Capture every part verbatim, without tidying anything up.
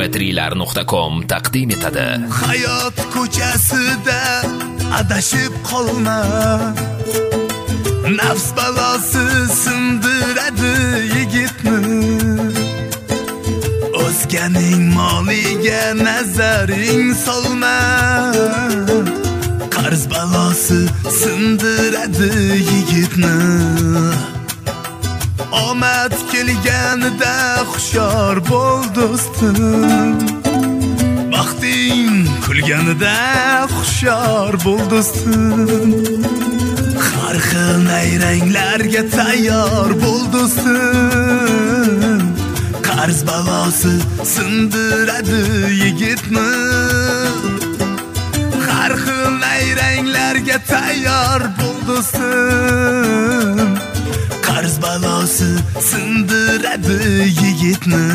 em p three lar nuqta com taqdim etadi. Hayot ko'chasida adashib qolma. Nafs balosi sindiradi yigitni. O'zganing moliga nazaring solma. Qarz balosi sindiradi yigitni. Omad kelganida xushyor bo'l do'stim. Baxting kulganida xushyor bo'l do'stim. Har xil nayranglarga tayyor bo'l do'stim. Qarz balosi sindiradi yigitni. Har xil nayranglarga tayyor bo'l do'stim. Qarz balosi sindiradi yigitni.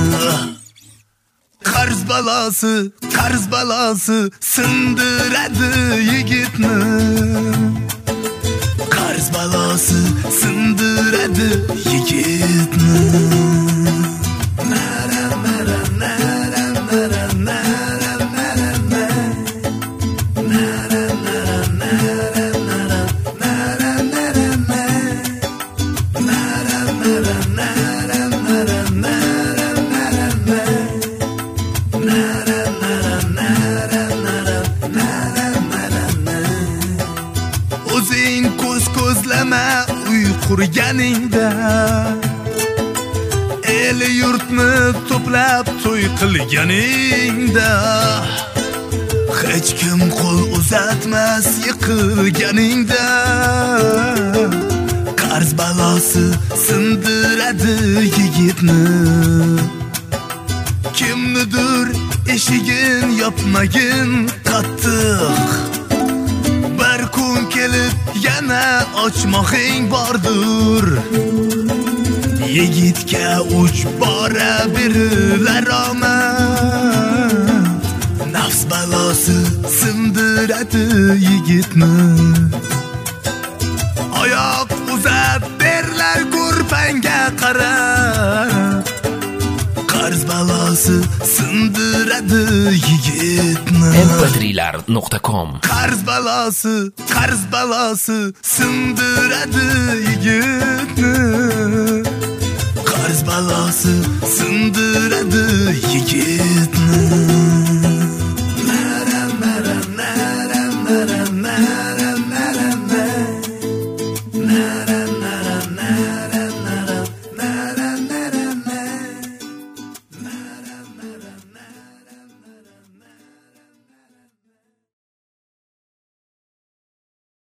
Qarz balosi, qarz balosi sindiradi yigitni. Qarz balosi sindiradi yigitni. Nara nara nara nara nara nara nara nara nara O'zing ko'z ko'zlama uy qurganingda. El yurtni to'plab to'y qilganingda. Hech kim qo'l uzatmas yiqilganingda. Qarz balosi sindiradi yigitni. Kimnidir eshigin yopmagin qattiq. Bir kun kelib yana ochmoqing bordir. Yigitga uch bora berilar omad. Nafs balosi sindiradi yigitni. Oyoq uzat berlar ko'rpangga qarab. Qarz balosi sindiradi yigitni. em p three lar nuqta com Qarz balosi, qarz balosi sindiradi yigitni. Qarz balosi sindiradi yigitni.